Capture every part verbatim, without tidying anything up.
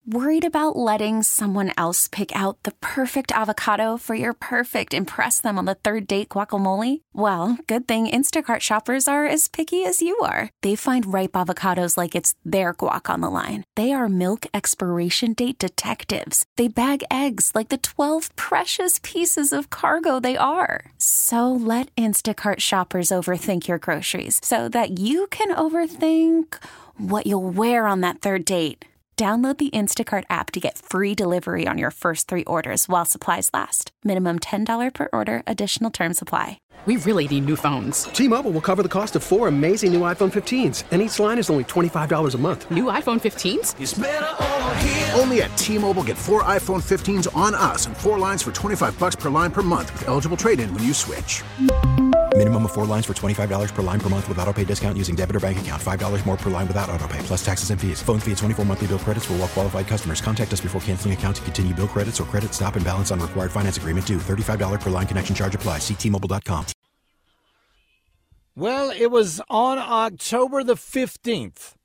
Worried about letting someone else pick out the perfect avocado for your perfect impress them on the third date guacamole? Well, good thing Instacart shoppers are as picky as you are. They find ripe avocados like it's their guac on the line. They are milk expiration date detectives. They bag eggs like the twelve precious pieces of cargo they are. So let Instacart shoppers overthink your groceries so that you can overthink what you'll wear on that third date. Download the Instacart app to get free delivery on your first three orders while supplies last. Minimum ten dollars per order. Additional terms apply. We really need new phones. T-Mobile will cover the cost of four amazing new iPhone fifteens, and each line is only twenty-five dollars a month. New iPhone fifteens? It's better over here. Only at T-Mobile, get four iPhone fifteens on us and four lines for twenty-five dollars per line per month with eligible trade-in when you switch. Minimum of four lines for twenty-five dollars per line per month with autopay discount using debit or bank account. five dollars more per line without autopay, plus taxes and fees. Phone fee at twenty-four monthly bill credits for well-qualified customers. Contact us before canceling account to continue bill credits or credit stop and balance on required finance agreement due. thirty-five dollars per line connection charge applies. See T Mobile dot com. Well, it was on October the fifteenth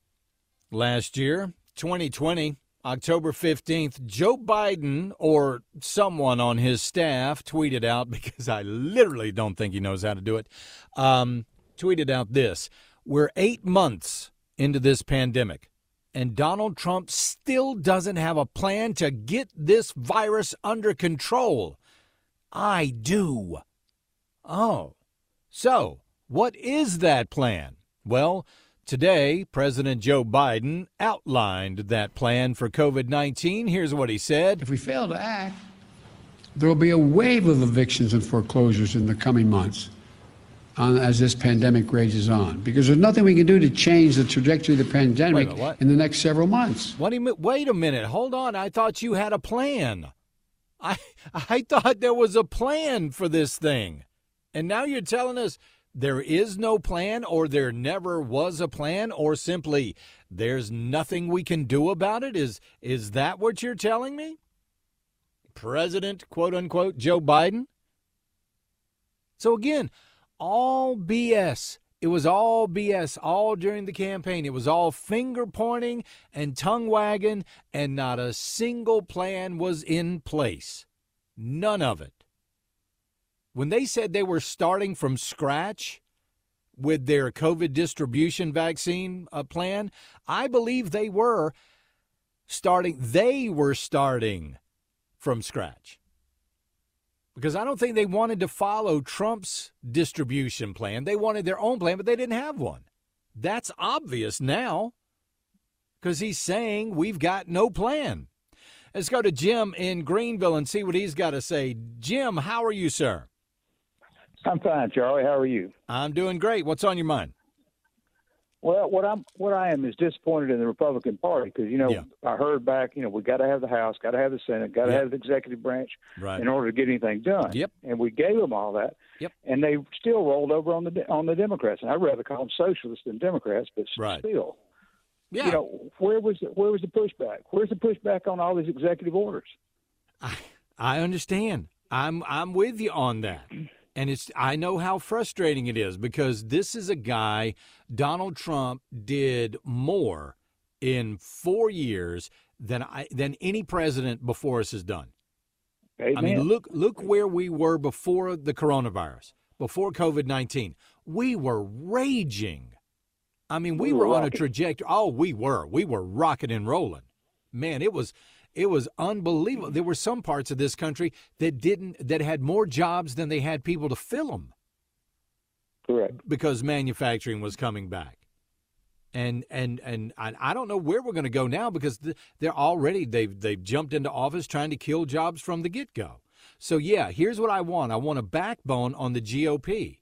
last year, twenty twenty. October fifteenth, Joe Biden, or someone on his staff, tweeted out, because I literally don't think he knows how to do it, um, tweeted out this: we're eight months into this pandemic, and Donald Trump still doesn't have a plan to get this virus under control. I do. Oh, so what is that plan? Well, today, President Joe Biden outlined that plan for covid nineteen. Here's what he said. If we fail to act, there will be a wave of evictions and foreclosures in the coming months on, as this pandemic rages on, because there's nothing we can do to change the trajectory of the pandemic Wait, what? in the next several months. What do you mean? Wait a minute. Hold on. I thought you had a plan. I I thought there was a plan for this thing. And now you're telling us there is no plan, or there never was a plan, or simply there's nothing we can do about it? Is is that what you're telling me? President, quote unquote, Joe Biden? So again, all B S. It was all B S all during the campaign. It was all finger pointing and tongue wagging, and not a single plan was in place. None of it. When they said they were starting from scratch with their COVID distribution vaccine uh, plan, I believe they were starting, they were starting from scratch. Because I don't think they wanted to follow Trump's distribution plan. They wanted their own plan, but they didn't have one. That's obvious now, because he's saying we've got no plan. Let's go to Jim in Greenville and see what he's got to say. Jim, how are you, sir? I'm fine, Charlie. How are you? I'm doing great. What's on your mind? Well, what I'm what I am is disappointed in the Republican Party because, you know, yeah. I heard back, you know, we got to have the House, got to have the Senate, got to yep. have the executive branch right. in order to get anything done. Yep. And we gave them all that. Yep. And they still rolled over on the on the Democrats. And I'd rather call them socialists than Democrats, but right. still. Yeah. You know, where was the, where was the pushback? Where's the pushback on all these executive orders? I I understand. I'm I'm with you on that. And it's I know how frustrating it is, because this is a guy, Donald Trump did more in four years than I than any president before us has done. Amen. I mean, look look where we were before the coronavirus, before covid nineteen. We were raging. I mean, we, we were, were on a trajectory. Oh, we were. We were rocking and rolling. Man, it was It was unbelievable. There were some parts of this country that didn't that had more jobs than they had people to fill them. Correct. Because manufacturing was coming back. And and and I, I don't know where we're going to go now, because they're already they've they've jumped into office trying to kill jobs from the get-go. So yeah, here's what I want. I want a backbone on the G O P.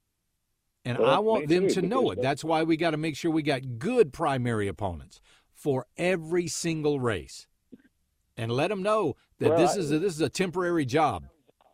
And well, I want them to know it. That's why we got to make sure we got good primary opponents for every single race. And let them know that well, this is a, this is a temporary job.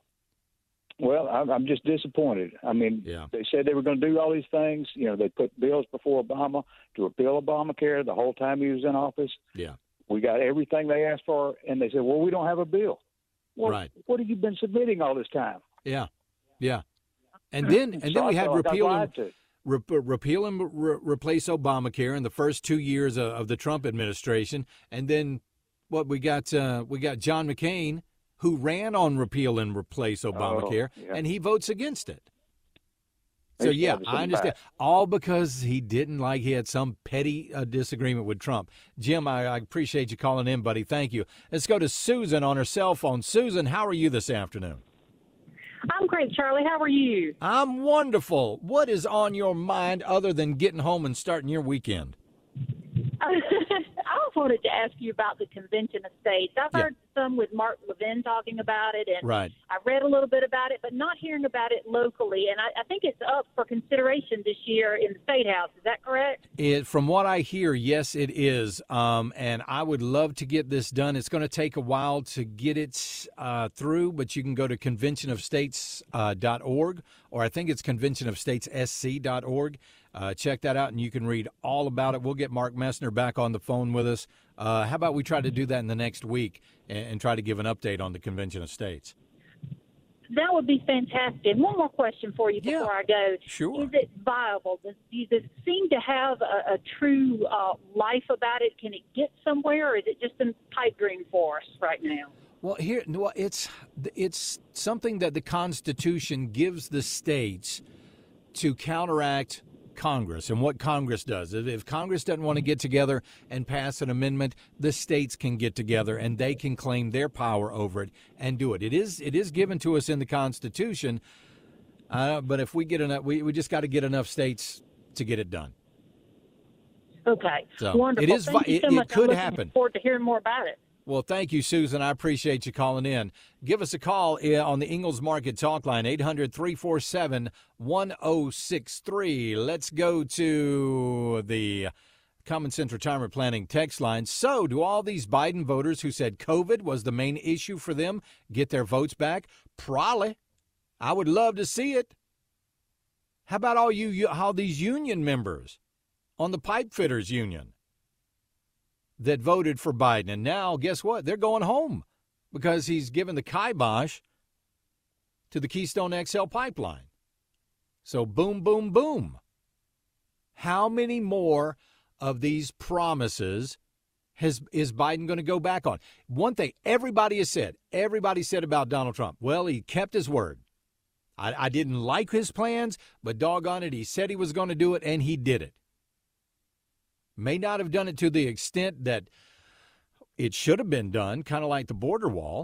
Well, I'm, I'm just disappointed. I mean, yeah. they said they were going to do all these things. You know, they put bills before Obama to repeal Obamacare the whole time he was in office. Yeah. We got everything they asked for, and they said, well, we don't have a bill. Well, right. What have you been submitting all this time? Yeah, yeah. And then and so then we had like repeal and, re- repeal and re- replace Obamacare in the first two years of, of the Trump administration, and then what we got, uh, we got John McCain, who ran on repeal and replace Obamacare, oh, yeah. and he votes against it. So, yeah, I understand. All because he didn't like he had some petty uh, disagreement with Trump. Jim, I, I appreciate you calling in, buddy. Thank you. Let's go to Susan on her cell phone. Susan, how are you this afternoon? I'm great, Charlie. How are you? I'm wonderful. What is on your mind other than getting home and starting your weekend? I wanted to ask you about the Convention of States. I've yeah. heard some with Mark Levin talking about it, and right. I read a little bit about it, but not hearing about it locally. And I, I think it's up for consideration this year in the State House. Is that correct? It, from what I hear, yes, it is. Um, and I would love to get this done. It's going to take a while to get it uh, through, but you can go to convention of states dot org, or I think it's convention of states s c dot org. Uh, check that out, and you can read all about it. We'll get Mark Messner back on the phone with us. Uh, how about we try to do that in the next week and, and try to give an update on the Convention of States? That would be fantastic. One more question for you before yeah, I go. Sure. Is it viable? Does, does it seem to have a, a true uh, life about it? Can it get somewhere, or is it just a pipe dream for us right now? Well, here, well, it's it's something that the Constitution gives the states to counteract Congress and what Congress does. If Congress doesn't want to get together and pass an amendment, the states can get together and they can claim their power over it and do it. It is it is given to us in the Constitution, uh, but if we get enough, we, we just got to get enough states to get it done. Okay, so wonderful. It is. Thank you so it, much. it could I'm happen. looking forward to hearing more about it. Well, thank you, Susan. I appreciate you calling in. Give us a call on the Ingalls Market Talk Line, eight hundred, three four seven, one oh six three. Let's go to the Common Sense Retirement Planning text line. So, do all these Biden voters who said COVID was the main issue for them get their votes back? Probably. I would love to see it. How about all you, how these union members on the pipe fitters union that voted for Biden, and now, guess what? They're going home because he's given the kibosh to the Keystone X L pipeline. So boom, boom, boom. How many more of these promises has is Biden going to go back on? One thing everybody has said, everybody said about Donald Trump, well, he kept his word. I, I didn't like his plans, but doggone it, he said he was going to do it, and he did it. May not have done it to the extent that it should have been done, kind of like the border wall.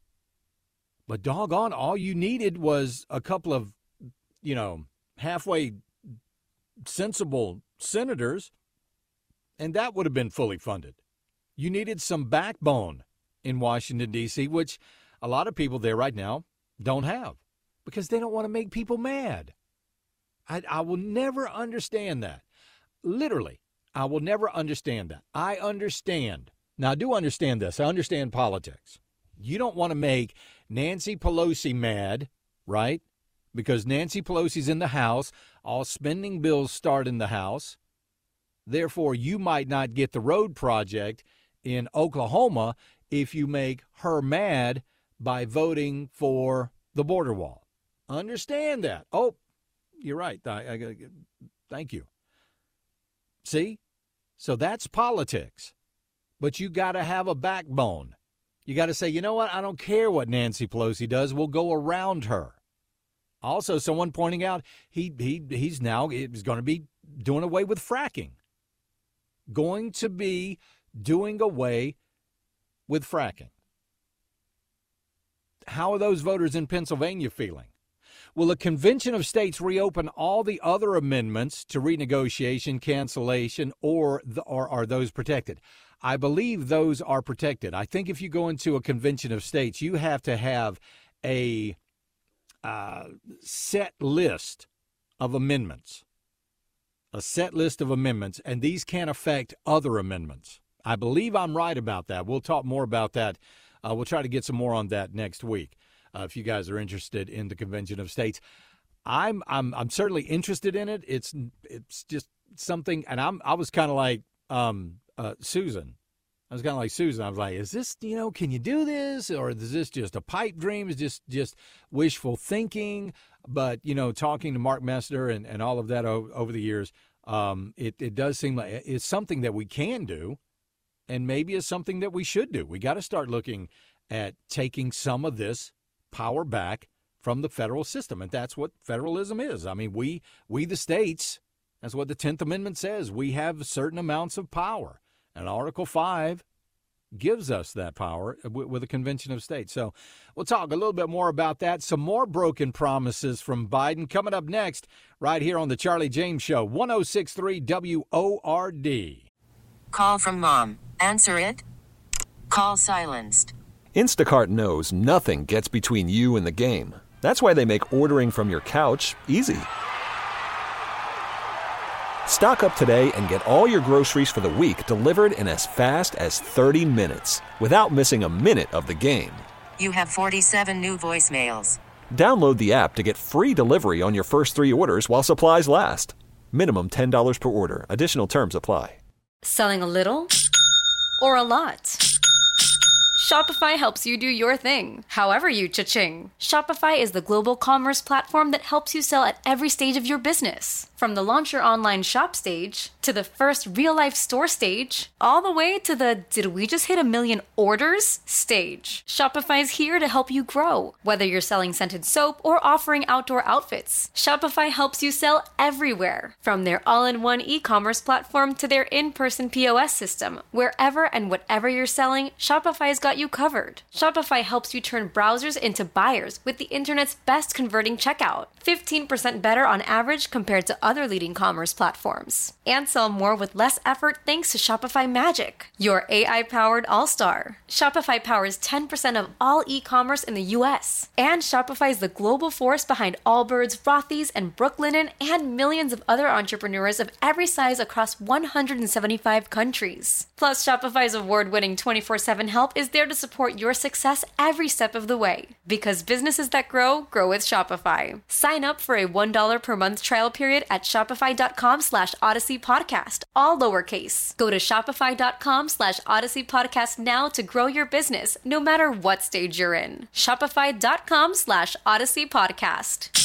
But doggone, all you needed was a couple of, you know, halfway sensible senators, and that would have been fully funded. You needed some backbone in Washington, D C, which a lot of people there right now don't have because they don't want to make people mad. I, I will never understand that. Literally. I will never understand that. I understand. Now, I do understand this. I understand politics. You don't want to make Nancy Pelosi mad, right? Because Nancy Pelosi's in the House. All spending bills start in the House. Therefore, you might not get the road project in Oklahoma if you make her mad by voting for the border wall. Understand that. Oh, you're right. I, I, thank you. See? So that's politics. But you got to have a backbone. You got to say, you know what? I don't care what Nancy Pelosi does. We'll go around her. Also, someone pointing out he he he's now is going to be doing away with fracking. Going to be doing away with fracking. How are those voters in Pennsylvania feeling? Will the Convention of States reopen all the other amendments to renegotiation, cancellation, or, the, or are those protected? I believe those are protected. I think if you go into a Convention of States, you have to have a uh, set list of amendments, a set list of amendments, and these can't affect other amendments. I believe I'm right about that. We'll talk more about that. Uh, we'll try to get some more on that next week. Uh, if you guys are interested in the Convention of States, I'm I'm I'm certainly interested in it. It's it's just something, and I'm I was kind of like um, uh, Susan. I was kind of like Susan. I was like, is this, you know, can you do this, or is this just a pipe dream? Is just just wishful thinking? But you know, talking to Mark Messner and, and all of that o- over the years, um, it it does seem like it's something that we can do. and maybe it's something that we should do. We got to start looking at taking some of this power back from the federal system, and that's what federalism is. I mean, we we the states, that's what the tenth Amendment says. We have certain amounts of power, and Article five gives us that power with a convention of states. So we'll talk a little bit more about that. Some more broken promises from Biden coming up next right here on the Charlie James Show, one oh six point three W O R D. Call from mom. Answer it. Call silenced. Instacart knows nothing gets between you and the game. That's why they make ordering from your couch easy. Stock up today and get all your groceries for the week delivered in as fast as thirty minutes without missing a minute of the game. You have forty-seven new voicemails. Download the app to get free delivery on your first three orders while supplies last. Minimum ten dollars per order. Additional terms apply. Selling a little or a lot? Shopify helps you do your thing, however you cha-ching. Shopify is the global commerce platform that helps you sell at every stage of your business. From the launch your online shop stage, to the first real-life store stage, all the way to the did we just hit a million orders stage. Shopify's here to help you grow. Whether you're selling scented soap or offering outdoor outfits, Shopify helps you sell everywhere. From their all-in-one e-commerce platform to their in-person P O S system, wherever and whatever you're selling, Shopify's got you covered. Shopify helps you turn browsers into buyers with the internet's best converting checkout. fifteen percent better on average compared to other leading commerce platforms. And sell more with less effort thanks to Shopify Magic, your A I-powered all-star. Shopify powers ten percent of all e-commerce in the U S. And Shopify is the global force behind Allbirds, Rothy's, and Brooklinen, and millions of other entrepreneurs of every size across one hundred seventy-five countries. Plus, Shopify's award-winning twenty-four seven help is there to support your success every step of the way. Because businesses that grow, grow with Shopify. Sign up for a one dollar per month trial period at shopify.com slash Odyssey Podcast, all lowercase. Go to shopify.com slash Odyssey Podcast now to grow your business, no matter what stage you're in. Shopify.com slash Odyssey Podcast.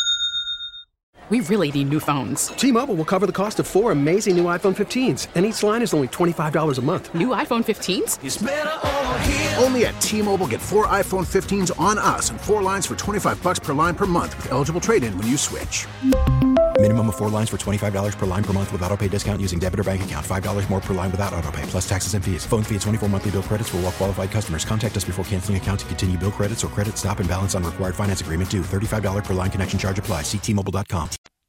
We really need new phones. T-Mobile will cover the cost of four amazing new iPhone fifteens, and each line is only twenty-five dollars a month. New iPhone fifteens? It's better over here. Only at T-Mobile, get four iPhone fifteens on us and four lines for twenty-five bucks per line per month with eligible trade-in when you switch. Minimum of four lines for twenty-five dollars per line per month with auto pay discount using debit or bank account. five dollars more per line without auto pay, plus taxes and fees. Phone fee at twenty-four monthly bill credits for well-qualified customers. Contact us before canceling account to continue bill credits or credit stop and balance on required finance agreement due. thirty-five dollars per line connection charge applies. See T Mobile dot com.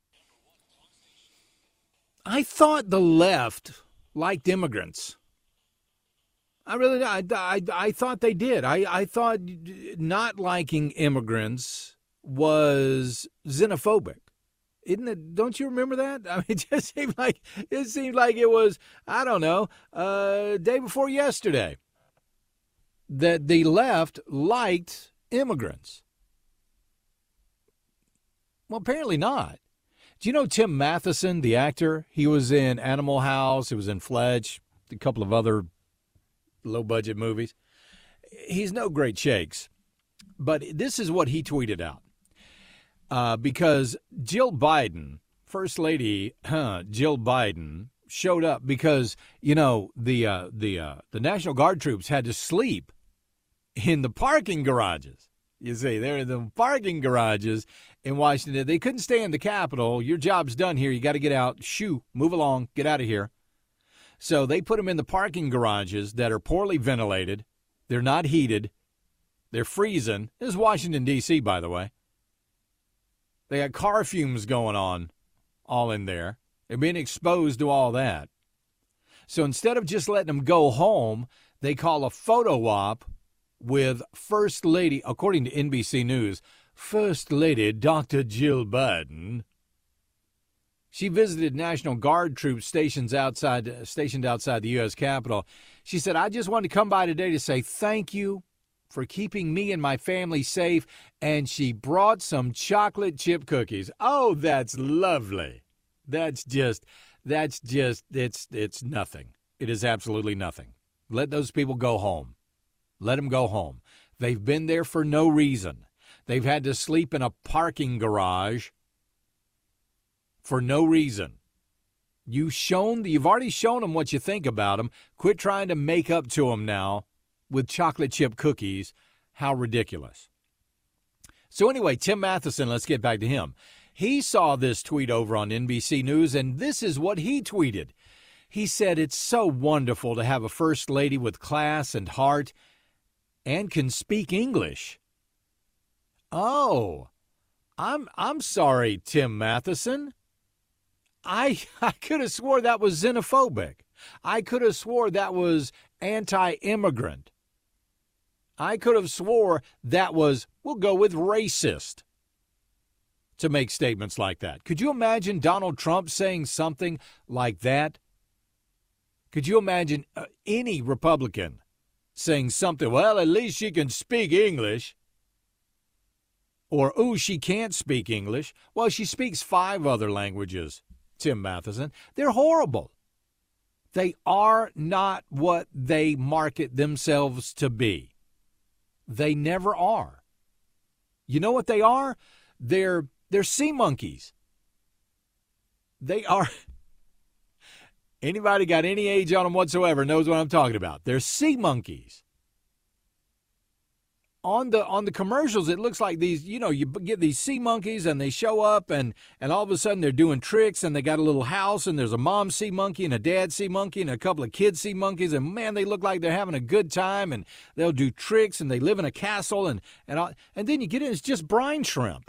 I thought the left liked immigrants. I really, I, I, I thought they did. I, I thought not liking immigrants was xenophobic. Isn't it? Don't you remember that? I mean, it just seemed like it seemed like it was, I don't know, uh, day before yesterday that the left liked immigrants. Well, apparently not. Do you know Tim Matheson, the actor? He was in Animal House. He was in Fletch, a couple of other low-budget movies. He's no great shakes. But this is what he tweeted out. Uh, because Jill Biden, First Lady huh, Jill Biden, showed up because, you know, the uh, the uh, the National Guard troops had to sleep in the parking garages. You see, they're in the parking garages in Washington. They couldn't stay in the Capitol. Your job's done here. You got to get out. Shoo, move along. Get out of here. So they put them in the parking garages that are poorly ventilated. They're not heated. They're freezing. This is Washington, D C, by the way. They got car fumes going on all in there. They're being exposed to all that. So instead of just letting them go home, they call a photo op with First Lady, according to N B C News, First Lady Doctor Jill Biden. She visited National Guard troops stations outside, stationed outside the U S Capitol. She said, I just wanted to come by today to say thank you for keeping me and my family safe, and she brought some chocolate chip cookies. Oh, that's lovely. That's just, that's just, it's, it's nothing. It is absolutely nothing. Let those people go home. Let them go home. They've been there for no reason. They've had to sleep in a parking garage for no reason. You shown, you've already shown them what you think about them. Quit trying to make up to them now with chocolate chip cookies. How ridiculous. So anyway, Tim Matheson, let's get back to him. He saw this tweet over on N B C News, and this is what he tweeted. He said, it's so wonderful to have a first lady with class and heart and can speak English. Oh, I'm I'm sorry, Tim Matheson. I I could have swore that was xenophobic. I could have swore that was anti-immigrant. I could have swore that was, we'll go with racist, to make statements like that. Could you imagine Donald Trump saying something like that? Could you imagine uh, any Republican saying something, well, at least she can speak English? Or, ooh, she can't speak English. Well, she speaks five other languages, Tim Matheson. They're horrible. They are not what they market themselves to be. They never are. You know what they are? They're, they're sea monkeys. They are... Anybody got any age on them whatsoever knows what I'm talking about. They're sea monkeys. On the on the commercials, it looks like these, you know, you get these sea monkeys and they show up and, and all of a sudden they're doing tricks and they got a little house and there's a mom sea monkey and a dad sea monkey and a couple of kids sea monkeys and, man, they look like they're having a good time and they'll do tricks and they live in a castle and, and, all, and then you get in, it's just brine shrimp.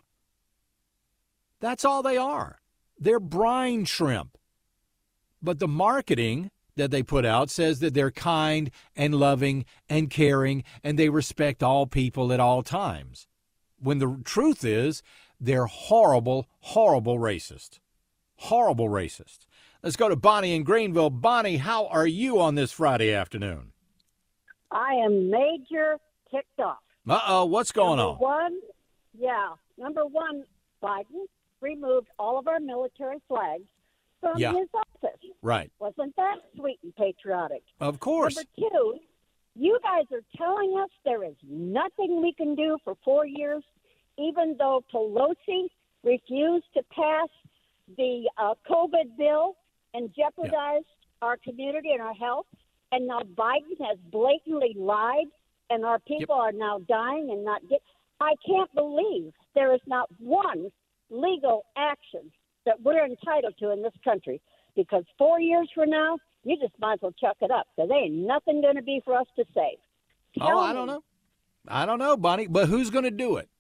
That's all they are. They're brine shrimp. But the marketing that they put out says that they're kind and loving and caring and they respect all people at all times. When the truth is, they're horrible, horrible racists. Horrible racists. Let's go to Bonnie in Greenville. Bonnie, how are you on this Friday afternoon? I am major ticked off. Uh-oh, what's going number on? One, yeah. Number one, Biden removed all of our military flags from Yeah. his office. Right. Wasn't that sweet and patriotic? Of course. Number two, you guys are telling us there is nothing we can do for four years, even though Pelosi refused to pass the uh, COVID bill and jeopardized our community and our health. And now Biden has blatantly lied, and our people are now dying and not get. I can't believe there is not one legal action that we're entitled to in this country, because four years from now, you just might as well chuck it up, because there ain't nothing going to be for us to save. Oh, Tell I me. don't know. I don't know, Bonnie, but who's going to do it?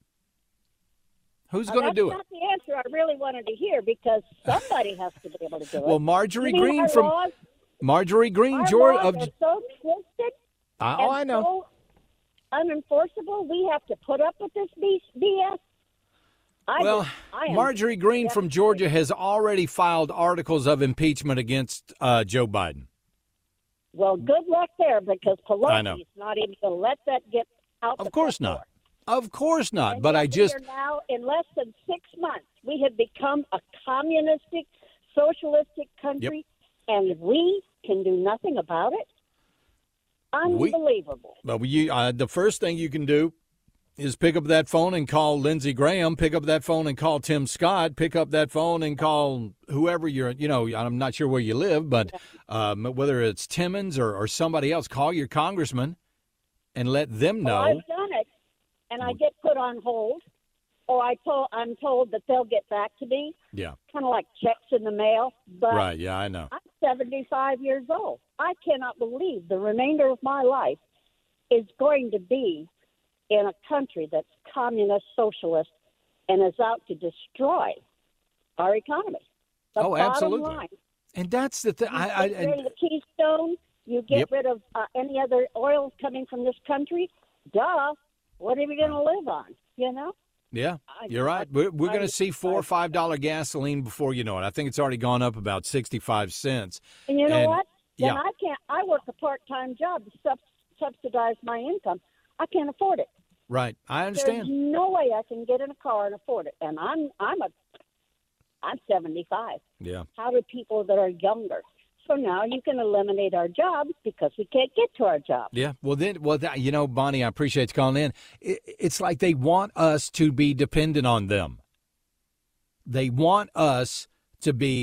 Who's going to do it? That's not the answer I really wanted to hear, because somebody has to be able to do it. Well, Marjorie You mean Green our from laws, Marjorie Green, our Georgia. laws Of, are so twisted I- oh, and I know. so unenforceable, we have to put up with this B S. I well, just, I am Marjorie Green from Georgia has already filed articles of impeachment against uh, Joe Biden. Well, good luck there, because I know. Pelosi's not even going to let that get out. Of the course front not. Of course not. And But yet I just, we are now, in less than six months, we have become a communistic, socialistic country, and we can do nothing about it. Unbelievable. We, well, you, uh, the first thing you can do is pick up that phone and call Lindsey Graham, pick up that phone and call Tim Scott, pick up that phone and call whoever you're, you know, I'm not sure where you live, but um, whether it's Timmons or, or somebody else, call your congressman and let them know. Well, I've done it, and I get put on hold, or I told, I'm told that they'll get back to me, Yeah. kind of like checks in the mail. But Right, yeah, I know. I'm seventy-five years old. I cannot believe the remainder of my life is going to be in a country that's communist, socialist, and is out to destroy our economy. The Oh, bottom absolutely. line. And that's the thing. You I, I, get rid and, of the Keystone. You get Yep. rid of uh, any other oil coming from this country. Duh. What are we going to live on? You know? yeah, you're right. We're, we're going I- to see four or five dollar gasoline before you know it. I think it's already gone up about sixty-five cents. And you know And- what? Then yeah. I can't. I work a part-time job to sub- subsidize my income. I can't afford it. Right, I understand. There's no way I can get in a car and afford it. And I'm I'm a I'm seventy-five. Yeah. How do people that are younger? So now you can eliminate our jobs because we can't get to our jobs. Yeah, well then, well that, you know, Bonnie, I appreciate you calling in. It, it's like they want us to be dependent on them. They want us to be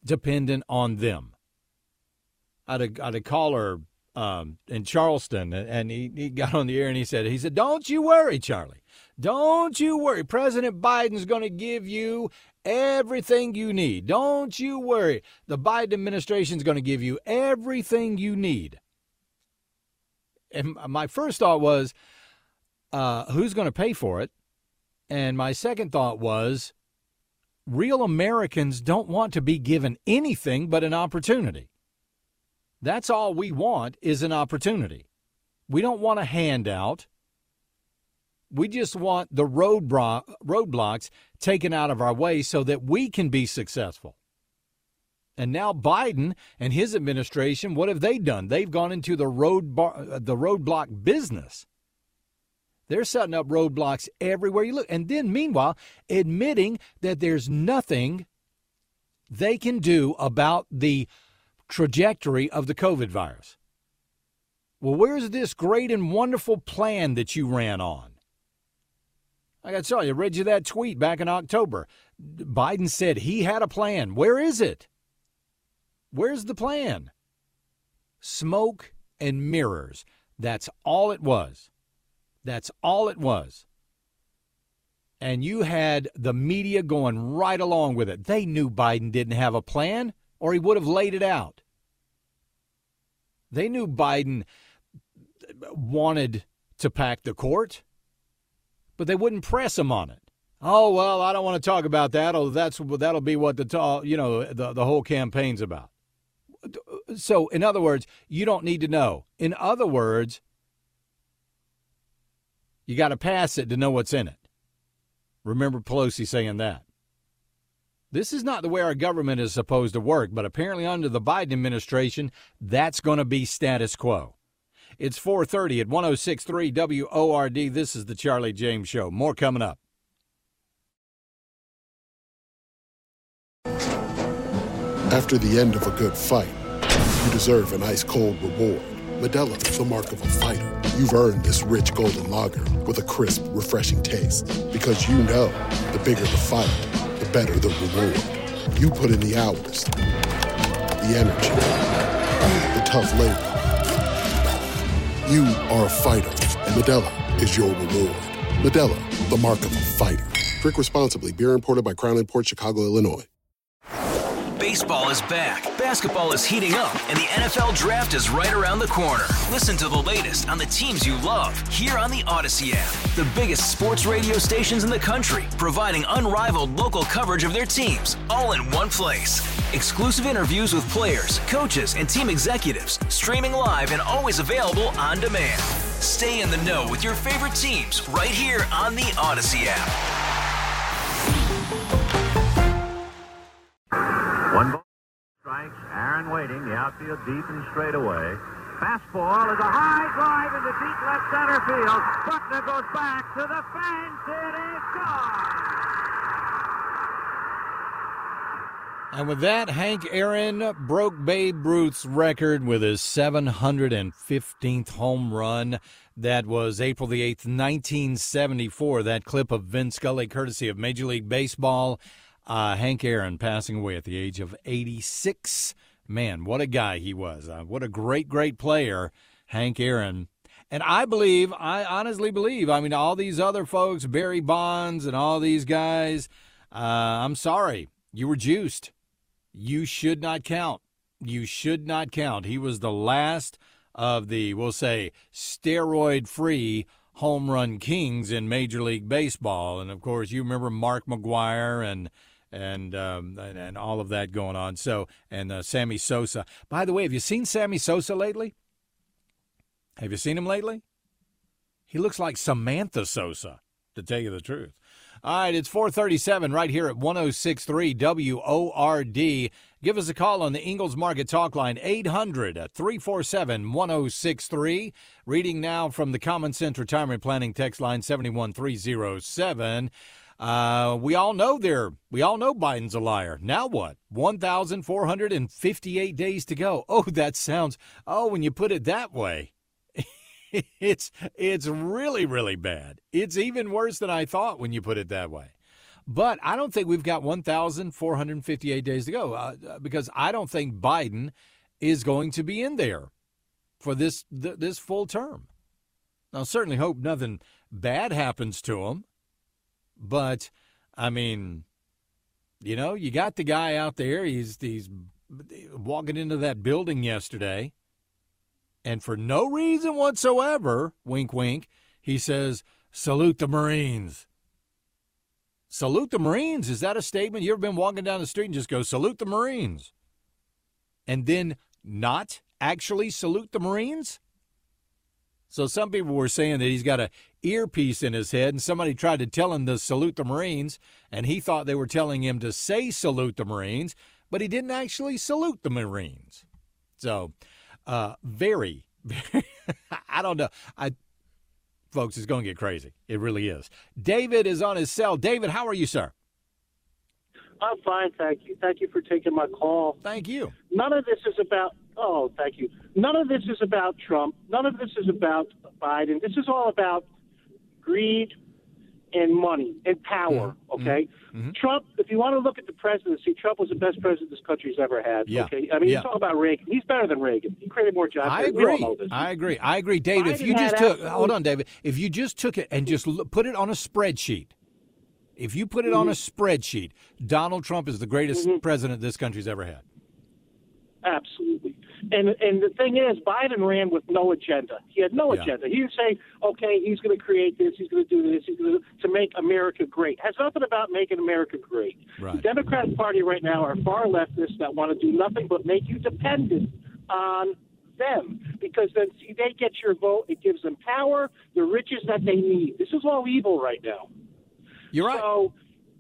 dependent on them. I had a, I had a caller um, in Charleston, and he, he got on the air and he said, he said, don't you worry, Charlie. Don't you worry. President Biden's going to give you everything you need. Don't you worry. The Biden administration is going to give you everything you need. And my first thought was, uh, who's going to pay for it? And my second thought was, real Americans don't want to be given anything but an opportunity. That's all we want is an opportunity. We don't want a handout. We just want the roadblock, roadblocks taken out of our way so that we can be successful. And now Biden and his administration, what have they done? They've gone into the road bar, the roadblock business. They're setting up roadblocks everywhere you look. And then, meanwhile, admitting that there's nothing they can do about the trajectory of the COVID virus. Well, where's this great and wonderful plan that you ran on? I got to tell you, I read you that tweet back in October. Biden said he had a plan. Where is it? Where's the plan? Smoke and mirrors. That's all it was. That's all it was. And you had the media going right along with it. They knew Biden didn't have a plan, or he would have laid it out. They knew Biden wanted to pack the court, but they wouldn't press him on it. Oh, well, I don't want to talk about that. Oh, that's that'll be what the talk, you know, the, the whole campaign's about. So, in other words, you don't need to know. In other words, you got to pass it to know what's in it. Remember Pelosi saying that. This is not the way our government is supposed to work, but apparently under the Biden administration, that's going to be status quo. It's four thirty at one oh six point three W O R D. This is the Charlie James Show. More coming up. After the end of a good fight, you deserve an ice-cold reward. Modelo is the mark of a fighter. You've earned this rich golden lager with a crisp, refreshing taste. Because you know, the bigger the fight, the better the reward. You put in the hours, the energy, the tough labor. You are a fighter, and Modelo is your reward. Modelo, the mark of a fighter. Drink responsibly. Beer imported by Crown Imports, Chicago, Illinois. Baseball is back, basketball is heating up, and the N F L Draft is right around the corner. Listen to the latest on the teams you love here on the Odyssey app. The biggest sports radio stations in the country, providing unrivaled local coverage of their teams, all in one place. Exclusive interviews with players, coaches, and team executives, streaming live and always available on demand. Stay in the know with your favorite teams right here on the Odyssey app. One ball strikes. Aaron waiting. The outfield deep and straight away. Fastball is a high drive into deep left center field. Buckner goes back to the fence. It is gone. And with that, Hank Aaron broke Babe Ruth's record with his seven hundred fifteenth home run. That was April the eighth, nineteen seventy-four. That clip of Vin Scully, courtesy of Major League Baseball. Uh, Hank Aaron passing away at the age of eighty-six. Man, what a guy he was. Uh, what a great, great player, Hank Aaron. And I believe, I honestly believe, I mean, all these other folks, Barry Bonds and all these guys, uh, I'm sorry, you were juiced. You should not count. You should not count. He was the last of the, we'll say, steroid-free home run kings in Major League Baseball. And, of course, you remember Mark McGwire and and um, and, and all of that going on. So, and uh, Sammy Sosa. By the way, have you seen Sammy Sosa lately? Have you seen him lately? He looks like Samantha Sosa, to tell you the truth. All right, it's four thirty-seven right here at one oh six point three W O R D. Give us a call on the Ingalls Market Talk Line, eight hundred, three four seven, one oh six three. Reading now from the Common Sense Retirement Planning text line, seven one three oh seven. Uh, we all know there. We all know Biden's a liar. Now what? one thousand four hundred fifty-eight days to go. Oh, that sounds, oh, when you put it that way, it's it's really, really bad. It's even worse than I thought when you put it that way. But I don't think we've got one thousand four hundred fifty-eight days to go uh, because I don't think Biden is going to be in there for this th- this full term. Now, certainly hope nothing bad happens to him. But, I mean, you know, you got the guy out there. He's, he's walking into that building yesterday. And for no reason whatsoever, wink, wink, he says, salute the Marines. Salute the Marines? Is that a statement? You ever been walking down the street and just go, salute the Marines? And then not actually salute the Marines? So some people were saying that he's got an earpiece in his head, and somebody tried to tell him to salute the Marines, and he thought they were telling him to say salute the Marines, but he didn't actually salute the Marines. So, uh, very, very I don't know. I, folks, it's going to get crazy. It really is. David is on his cell. David, how are you, sir? I'm fine, thank you. Thank you for taking my call. Thank you. None of this is about, oh, thank you. None of this is about Trump. None of this is about Biden. This is all about greed and money and power, mm-hmm. okay? Mm-hmm. Trump, if you want to look at the presidency, Trump was the best president this country's ever had, yeah. okay? I mean, yeah. you talk about Reagan. He's better than Reagan. He created more jobs. I agree. We all agree. know this. I agree. I agree. David, Biden if you just took, absolute... hold on, David, if you just took it and just l- put it on a spreadsheet, If you put it mm-hmm. on a spreadsheet, Donald Trump is the greatest mm-hmm. president this country's ever had. Absolutely. And and the thing is, Biden ran with no agenda. He had no yeah. agenda. He didn't say, okay, he's going to create this, he's going to do this, he's going to make America great. It has nothing about making America great. Right. The Democratic Party right now are far leftists that want to do nothing but make you dependent on them, because then see, they get your vote, it gives them power, the riches that they need. This is all evil right now. You're right. So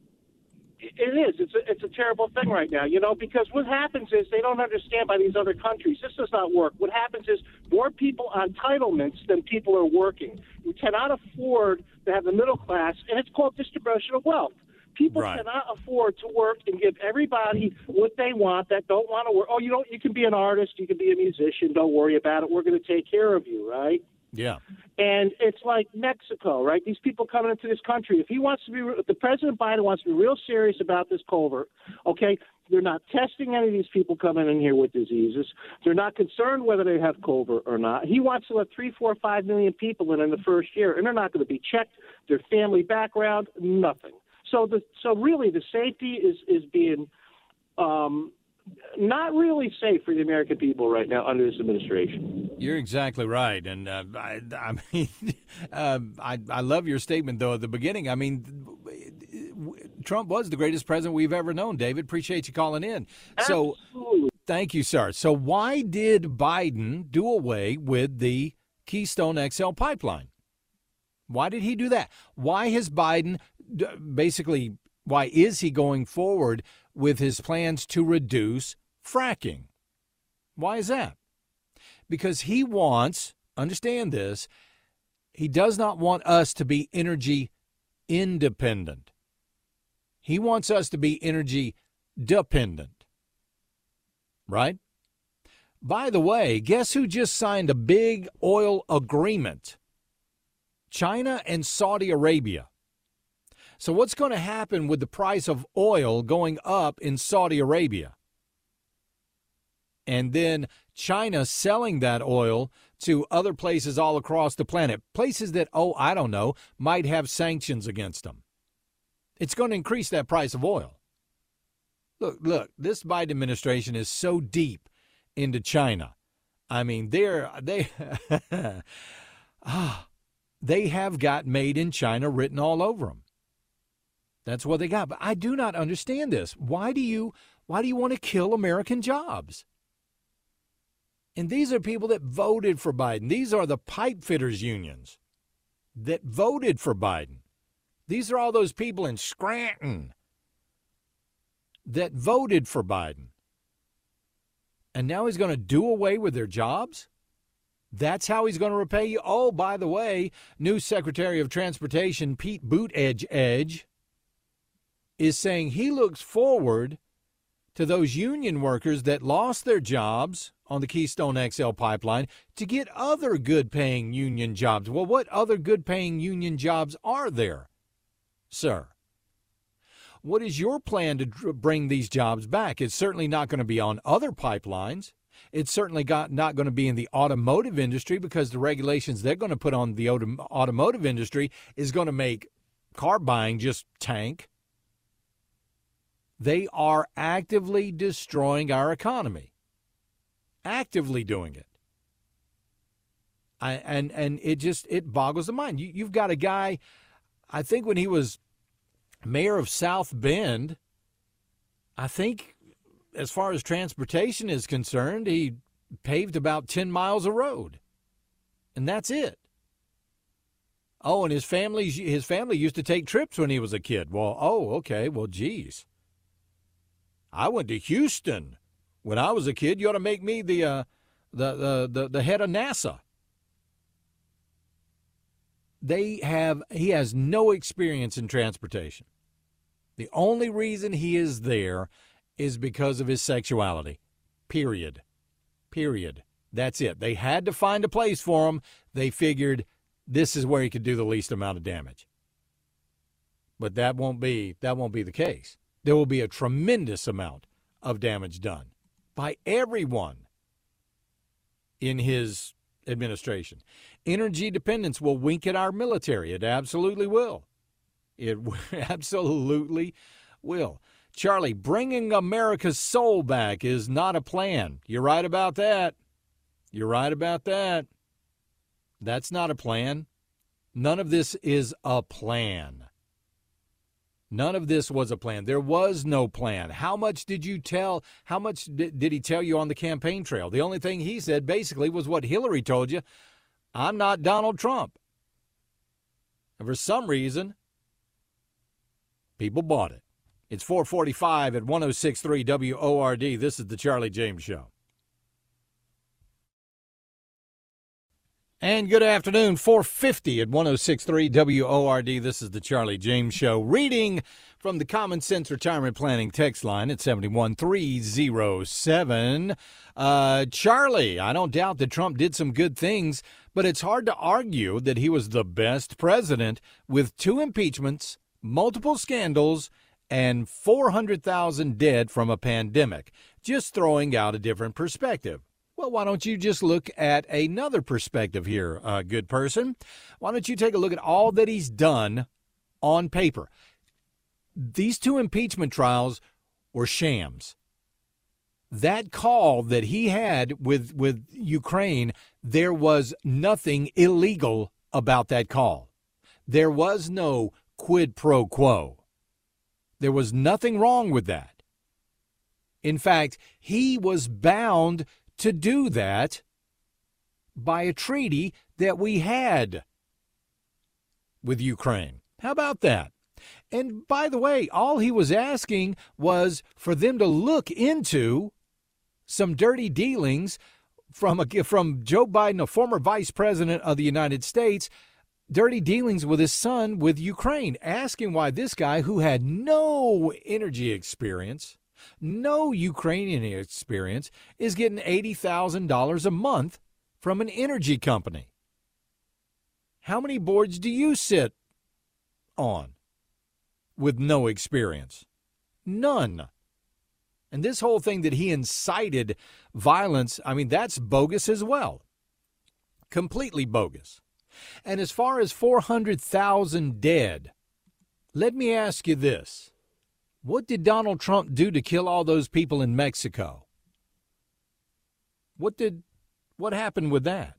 it is. It's a, it's a terrible thing right now, you know, because what happens is they don't understand by these other countries. This does not work. What happens is more people on entitlements than people are working. We cannot afford to have the middle class, and it's called distribution of wealth. People right. cannot afford to work and give everybody what they want that don't want to work. Oh, you don't. You can be an artist. You can be a musician. Don't worry about it. We're going to take care of you, right? Yeah. And it's like Mexico, right? These people coming into this country. If he wants to be, if the President Biden wants to be real serious about this covert, okay, they're not testing any of these people coming in here with diseases. They're not concerned whether they have covert or not. He wants to let three, four, five million people in in the first year, and they're not going to be checked. Their family background, nothing. So the so really the safety is is being um, not really safe for the American people right now under this administration. You're exactly right, and uh, I, I mean, uh, I I love your statement though at the beginning. I mean, Trump was the greatest president we've ever known. David, appreciate you calling in. Absolutely. So thank you, sir. So why did Biden do away with the Keystone X L pipeline? Why did he do that? Why has Biden basically, why is he going forward with his plans to reduce fracking? Why is that? Because he wants, understand this, he does not want us to be energy independent. He wants us to be energy dependent. Right? By the way, guess who just signed a big oil agreement? China and Saudi Arabia. So what's going to happen with the price of oil going up in Saudi Arabia? And then China selling that oil to other places all across the planet, places that, oh, I don't know, might have sanctions against them. It's going to increase that price of oil. Look, look, this Biden administration is so deep into China. I mean, they're, they, ah, they have got made in China written all over them. That's what they got. But I do not understand this. Why do you why do you want to kill American jobs? And these are people that voted for Biden. These are the pipe fitters unions that voted for Biden. These are all those people in Scranton that voted for Biden. And now he's going to do away with their jobs? That's how he's going to repay you. Oh, by the way, new Secretary of Transportation Pete Buttigieg is saying he looks forward to those union workers that lost their jobs on the Keystone X L pipeline to get other good-paying union jobs. Well, what other good-paying union jobs are there, sir? what is your plan to dr- bring these jobs back? It's certainly not going to be on other pipelines. It's certainly got, not going to be in the automotive industry, because the regulations they're going to put on the auto, automotive industry is going to make car buying just tank. They are actively destroying our economy. Actively doing it. I, and and it just, it boggles the mind. You, you've got a guy, I think when he was mayor of South Bend, I think as far as transportation is concerned, he paved about ten miles of road. And that's it. Oh, and his family, his family used to take trips when he was a kid. Well, oh, okay, well, geez. I went to Houston when I was a kid. You ought to make me the uh, the, the the the head of NASA. They have he has no experience in transportation. The only reason he is there is because of his sexuality. Period. Period. That's it. They had to find a place for him. They figured this is where he could do the least amount of damage. But that won't be that won't be the case. There will be a tremendous amount of damage done by everyone in his administration. Energy dependence will wink at our military. It absolutely will. It absolutely will. Charlie, bringing America's soul back is not a plan. You're right about that. You're right about that. That's not a plan. None of this is a plan. None of this was a plan. There was no plan. How much did you tell? How much did, did he tell you on the campaign trail? The only thing he said basically was what Hillary told you. I'm not Donald Trump. And for some reason, people bought it. It's four forty-five at one oh six point three W O R D. This is the Charlie James Show. And good afternoon, four fifty at one oh six point three W O R D. This is the Charlie James Show. Reading from the Common Sense Retirement Planning text line at seven one three oh seven. Uh, Charlie, I don't doubt that Trump did some good things, but it's hard to argue that he was the best president with two impeachments, multiple scandals, and four hundred thousand dead from a pandemic. Just throwing out a different perspective. Well, why don't you just look at another perspective here, uh, good person? Why don't you take a look at all that he's done on paper? These two impeachment trials were shams. That call that he had with, with Ukraine, there was nothing illegal about that call. There was no quid pro quo. There was nothing wrong with that. In fact, he was bound to do that by a treaty that we had with Ukraine. How about that? And by the way, all he was asking was for them to look into some dirty dealings from a, from Joe Biden, a former vice president of the United States, dirty dealings with his son with Ukraine, asking why this guy who had no energy experience, no Ukrainian experience, is getting eighty thousand dollars a month from an energy company. How many boards do you sit on with no experience? None. And this whole thing that he incited violence, I mean, that's bogus as well. Completely bogus. And as far as four hundred thousand dead, let me ask you this. What did Donald Trump do to kill all those people in Mexico? What did, what happened with that?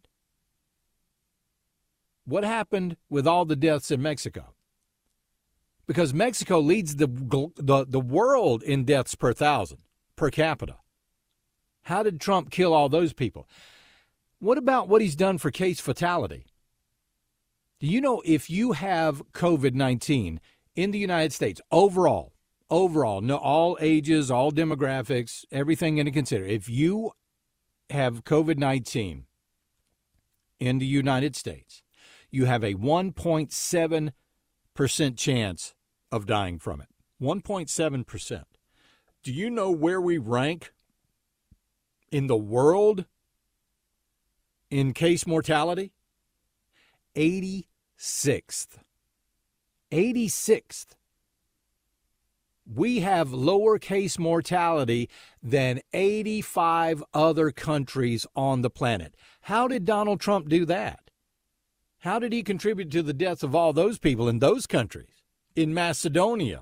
What happened with all the deaths in Mexico? Because Mexico leads the, the, the world in deaths per thousand, per capita. How did Trump kill all those people? What about what he's done for case fatality? Do you know if you have COVID nineteen in the United States, overall, overall, no, all ages, all demographics, everything in consider, if you have COVID nineteen in the United States, you have a one point seven percent chance of dying from it. one point seven percent. Do you know where we rank in the world in case mortality? eighty-sixth. eighty-sixth. we have lower case mortality than eighty-five other countries on the planet. How did Donald Trump do that? How did he contribute to the deaths of all those people in those countries? In Macedonia.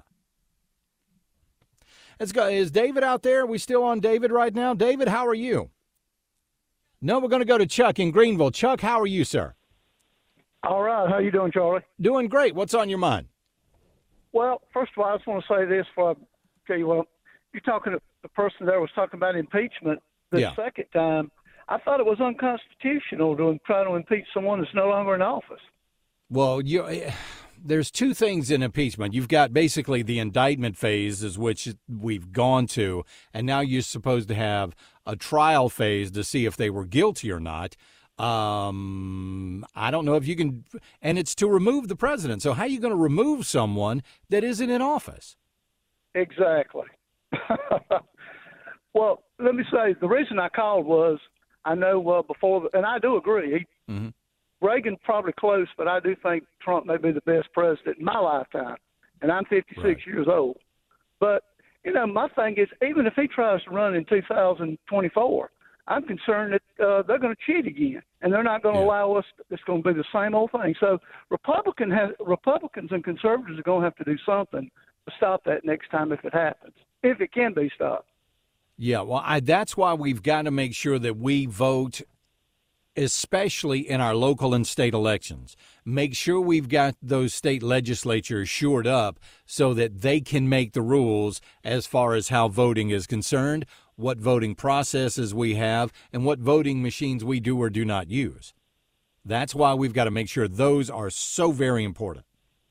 Let's go. Is David out there? Are we still on David right now? David, how are you? No, we're going to go to Chuck in Greenville. Chuck, how are you, sir? All right. How you doing, Charlie? Doing great. What's on your mind? Well, first of all, I just want to say this before I tell you what. You're talking to the person there was talking about impeachment the Yeah. second time. I thought it was unconstitutional to try to impeach someone that's no longer in office. Well, you, there's two things in impeachment. You've got basically the indictment phase, is which we've gone to, and now you're supposed to have a trial phase to see if they were guilty or not. Um, I don't know if you can, and it's to remove the president. So how are you going to remove someone that isn't in office? Exactly. Well, let me say, the reason I called was I know uh, before, the, and I do agree, he, mm-hmm. Reagan probably close, but I do think Trump may be the best president in my lifetime, and I'm fifty-six right. years old. But, you know, my thing is, even if he tries to run in two thousand twenty-four, I'm concerned that uh, they're going to cheat again, and they're not going to yeah. allow us. It's going to be the same old thing. So Republican has, Republicans and conservatives are going to have to do something to stop that next time if it happens, if it can be stopped. Yeah, well, I, that's why we've got to make sure that we vote, especially in our local and state elections. Make sure we've got those state legislatures shored up so that they can make the rules as far as how voting is concerned, what voting processes we have, and what voting machines we do or do not use. That's why we've got to make sure those are so very important.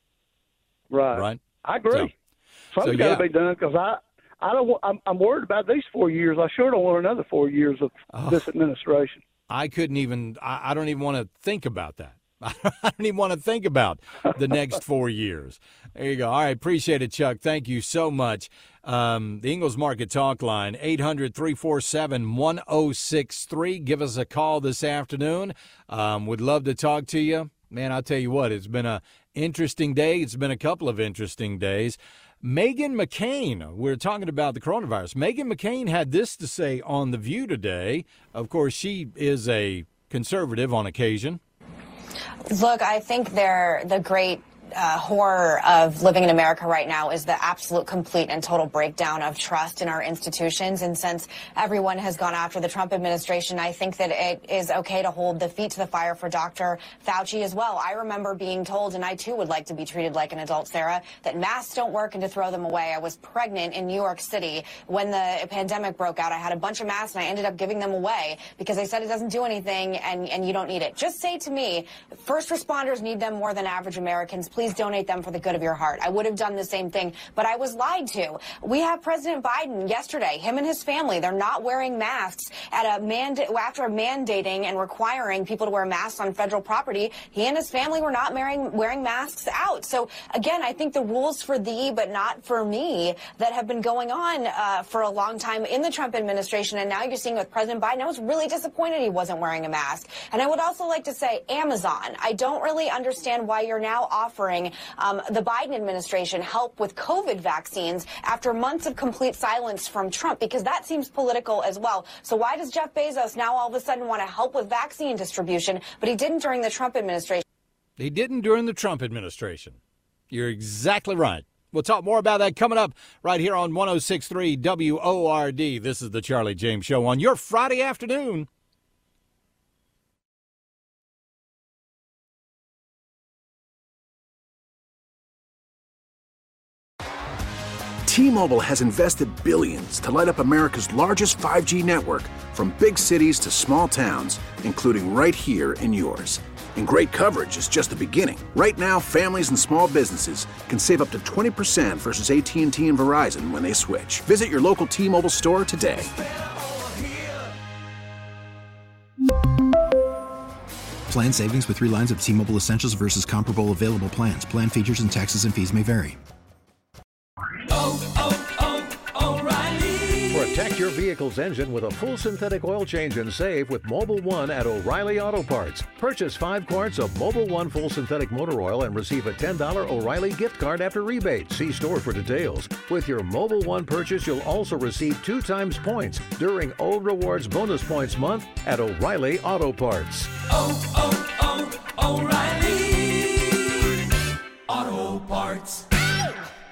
Right. Right? I agree. So, Something's so, got yeah. to be done because I, I don't. want- I'm, I'm worried about these four years. I sure don't want another four years of Oh. this administration. I couldn't even, I, I don't even want to think about that. I don't even want to think about the next four years. There you go. All right. Appreciate it, Chuck. Thank you so much. Um, the Ingles Market Talk Line, eight hundred, three four seven, one oh six three. Give us a call this afternoon. Um, would love to talk to you. Man, I'll tell you what, it's been a interesting day. It's been a couple of interesting days. Meghan McCain, we're talking about the coronavirus. Meghan McCain had this to say on The View today. Of course, she is a conservative on occasion. Look, I think they're the great uh, horror of living in America right now is the absolute, complete, and total breakdown of trust in our institutions. And since everyone has gone after the Trump administration, I think that it is okay to hold the feet to the fire for Doctor Fauci as well. I remember being told, and I too would like to be treated like an adult, Sarah, that masks don't work and to throw them away. I was pregnant in New York City when the pandemic broke out. I had a bunch of masks and I ended up giving them away because they said it doesn't do anything and, and you don't need it. Just say to me, first responders need them more than average Americans. Please donate them for the good of your heart. I would have done the same thing, but I was lied to. We have President Biden yesterday, him and his family, they're not wearing masks at a mandate after mandating and requiring people to wear masks on federal property. He and his family were not wearing, wearing masks out. So again, I think the rules for thee, but not for me, that have been going on uh, for a long time in the Trump administration, and now you're seeing with President Biden. I was really disappointed he wasn't wearing a mask. And I would also like to say Amazon. I don't really understand why you're now offering um, the Biden administration help with COVID vaccines after months of complete silence from Trump, because that seems political as well. So why does Jeff Bezos now all of a sudden want to help with vaccine distribution, but he didn't during the Trump administration? He didn't during the Trump administration. You're exactly right. We'll talk more about that coming up right here on one oh six point three W O R D. This is the Charlie James Show on your Friday afternoon. T-Mobile has invested billions to light up America's largest five G network, from big cities to small towns, including right here in yours. And great coverage is just the beginning. Right now, families and small businesses can save up to twenty percent versus A T and T and Verizon when they switch. Visit your local T-Mobile store today. Plan savings with three lines of T-Mobile Essentials versus comparable available plans. Plan features and taxes and fees may vary. For a text Protect your vehicle's engine with a full synthetic oil change and save with Mobil one at O'Reilly Auto Parts. Purchase five quarts of Mobil one full synthetic motor oil and receive a ten dollars O'Reilly gift card after rebate. See store for details. With your Mobil one purchase, you'll also receive two times points during O Rewards Bonus Points Month at O'Reilly Auto Parts. Oh, oh, oh, O'Reilly Auto Parts.